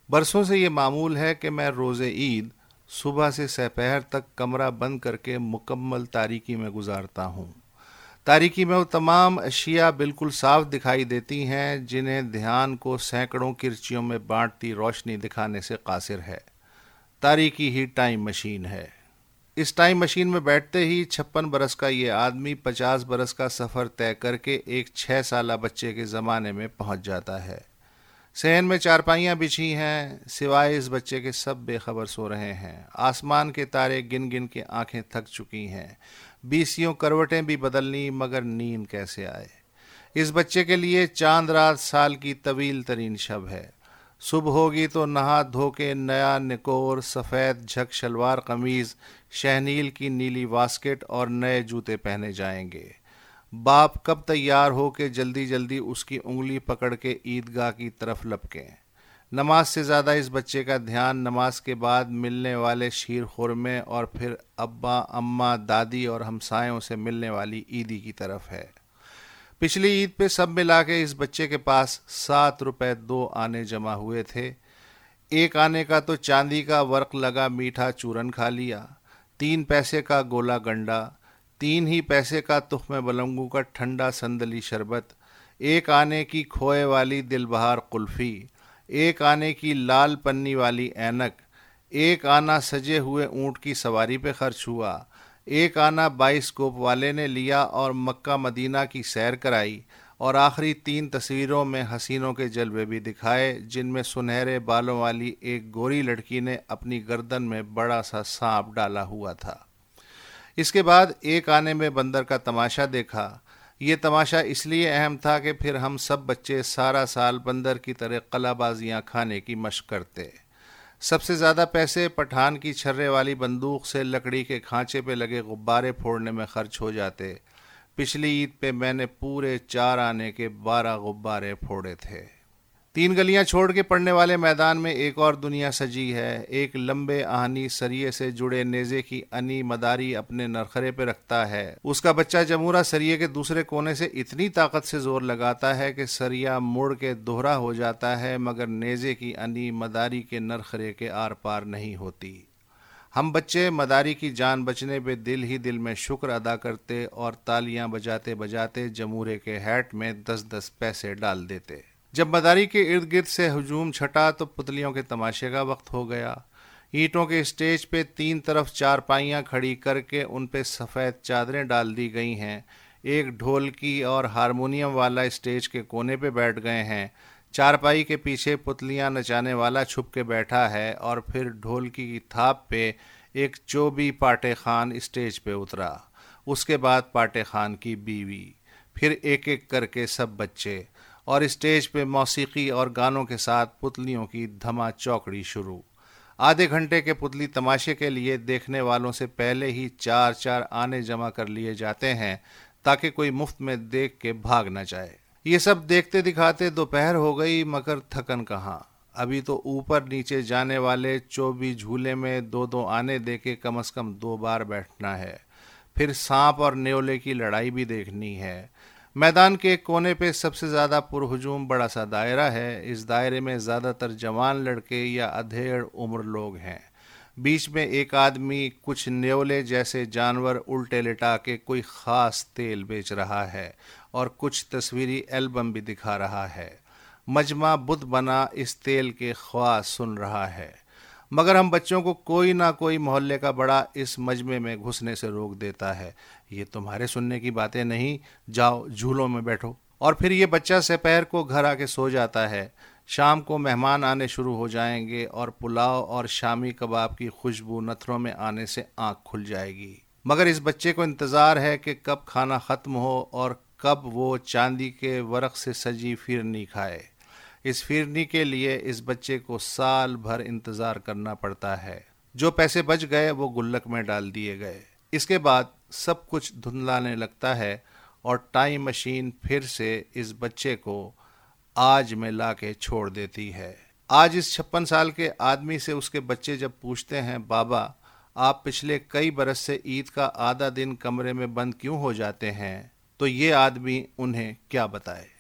برسوں سے یہ معمول ہے کہ میں روز عید صبح سے سپہر تک کمرہ بند کر کے مکمل تاریکی میں گزارتا ہوں۔ تاریکی میں وہ تمام اشیاء بالکل صاف دکھائی دیتی ہیں جنہیں دھیان کو سینکڑوں کرچیوں میں بانٹتی روشنی دکھانے سے قاصر ہے۔ تاریکی ہی ٹائم مشین ہے۔ اس ٹائم مشین میں بیٹھتے ہی 56 برس کا یہ آدمی 50 برس کا سفر طے کر کے ایک 6 سالہ بچے کے زمانے میں پہنچ جاتا ہے۔ صحن میں چارپائیاں بچھی ہیں، سوائے اس بچے کے سب بے خبر سو رہے ہیں۔ آسمان کے تارے گن گن کے آنکھیں تھک چکی ہیں، 20 کروٹیں بھی بدلنی، مگر نیند کیسے آئے؟ اس بچے کے لیے چاند رات سال کی طویل ترین شب ہے۔ صبح ہوگی تو نہا دھو کے نیا نکور، سفید جھک شلوار قمیض، شہنیل کی نیلی واسکٹ اور نئے جوتے پہنے جائیں گے۔ باپ کب تیار ہو کے جلدی جلدی اس کی انگلی پکڑ کے عیدگاہ کی طرف لپکیں۔ نماز سے زیادہ اس بچے کا دھیان نماز کے بعد ملنے والے شیر خورمے اور پھر ابا، اماں، دادی اور ہمسایوں سے ملنے والی عیدی کی طرف ہے۔ پچھلی عید پہ سب ملا کے اس بچے کے پاس 7 روپے 2 آنے جمع ہوئے تھے۔ ایک آنے کا تو چاندی کا ورق لگا میٹھا چورن کھا لیا، 3 پیسے کا گولا گنڈا، 3 ہی پیسے کا تخم بلنگو کا ٹھنڈا سندلی شربت، 1 آنے کی کھوئے والی دل بہار قلفی، 1 آنے کی لال پنی والی اینک، 1 آنا سجے ہوئے اونٹ کی سواری پہ خرچ ہوا، 1 آنا بائسکوپ والے نے لیا اور مکہ مدینہ کی سیر کرائی، اور آخری 3 تصویروں میں حسینوں کے جلوے بھی دکھائے، جن میں سنہرے بالوں والی ایک گوری لڑکی نے اپنی گردن میں بڑا سا سانپ ڈالا ہوا تھا۔ اس کے بعد 1 آنے میں بندر کا تماشا دیکھا۔ یہ تماشا اس لیے اہم تھا کہ پھر ہم سب بچے سارا سال بندر کی طرح قلع بازیاں کھانے کی مشق کرتے۔ سب سے زیادہ پیسے پٹھان کی چھرے والی بندوق سے لکڑی کے کھانچے پہ لگے غبارے پھوڑنے میں خرچ ہو جاتے۔ پچھلی عید پہ میں نے پورے 4 آنے کے 12 غبارے پھوڑے تھے۔ 3 گلیاں چھوڑ کے پڑنے والے میدان میں ایک اور دنیا سجی ہے۔ ایک لمبے آہنی سریے سے جڑے نیزے کی انی مداری اپنے نرخرے پہ رکھتا ہے۔ اس کا بچہ جمورہ سریے کے دوسرے کونے سے اتنی طاقت سے زور لگاتا ہے کہ سریا مڑ کے دوہرا ہو جاتا ہے، مگر نیزے کی انی مداری کے نرخرے کے آر پار نہیں ہوتی۔ ہم بچے مداری کی جان بچنے پہ دل ہی دل میں شکر ادا کرتے اور تالیاں بجاتے بجاتے جمورے کے ہیٹ میں 10 پیسے ڈال دیتے۔ جب مداری کے ارد گرد سے ہجوم چھٹا تو پتلیوں کے تماشے کا وقت ہو گیا۔ اینٹوں کے اسٹیج پہ 3 طرف چارپائیاں کھڑی کر کے ان پہ سفید چادریں ڈال دی گئی ہیں۔ ایک ڈھولکی اور ہارمونیم والا اسٹیج کے کونے پہ بیٹھ گئے ہیں۔ چارپائی کے پیچھے پتلیاں نچانے والا چھپ کے بیٹھا ہے، اور پھر ڈھولکی کی تھاپ پہ ایک چوبی پاٹے خان اسٹیج پہ اترا۔ اس کے بعد پاٹے خان کی بیوی، پھر ایک ایک کر کے سب بچے، اور اسٹیج پہ موسیقی اور گانوں کے ساتھ پتلیوں کی دھما چوکڑی شروع۔ آدھے گھنٹے کے پتلی تماشے کے لیے دیکھنے والوں سے پہلے ہی 4 آنے جمع کر لیے جاتے ہیں تاکہ کوئی مفت میں دیکھ کے بھاگ نہ جائے۔ یہ سب دیکھتے دکھاتے دوپہر ہو گئی، مگر تھکن کہاں۔ ابھی تو اوپر نیچے جانے والے 24 جھولے میں 2 آنے دے کے کم از کم 2 بار بیٹھنا ہے۔ پھر سانپ اور نیولے کی لڑائی بھی دیکھنی ہے۔ میدان کے ایک کونے پہ سب سے زیادہ پرہجوم بڑا سا دائرہ ہے۔ اس دائرے میں زیادہ تر جوان لڑکے یا ادھیڑ عمر لوگ ہیں۔ بیچ میں ایک آدمی کچھ نیولے جیسے جانور الٹے لٹا کے کوئی خاص تیل بیچ رہا ہے اور کچھ تصویری البم بھی دکھا رہا ہے۔ مجمع بت بنا اس تیل کے خواص سن رہا ہے، مگر ہم بچوں کو کوئی نہ کوئی محلے کا بڑا اس مجمع میں گھسنے سے روک دیتا ہے۔ یہ تمہارے سننے کی باتیں نہیں، جاؤ جھولوں میں بیٹھو۔ اور پھر یہ بچہ سپہر کو گھر آ کے سو جاتا ہے۔ شام کو مہمان آنے شروع ہو جائیں گے اور پلاؤ اور شامی کباب کی خوشبو نتھروں میں آنے سے آنکھ کھل جائے گی، مگر اس بچے کو انتظار ہے کہ کب کھانا ختم ہو اور کب وہ چاندی کے ورق سے سجی پھرنی کھائے۔ اس پھرنی کے لیے اس بچے کو سال بھر انتظار کرنا پڑتا ہے۔ جو پیسے بچ گئے وہ گلک میں ڈال دیے گئے۔ اس کے بعد سب کچھ دھندلانے لگتا ہے اور ٹائم مشین پھر سے اس بچے کو آج میں لا کے چھوڑ دیتی ہے۔ آج اس 56 سال کے آدمی سے اس کے بچے جب پوچھتے ہیں، بابا آپ پچھلے کئی برس سے عید کا آدھا دن کمرے میں بند کیوں ہو جاتے ہیں، تو یہ آدمی انہیں کیا بتائے۔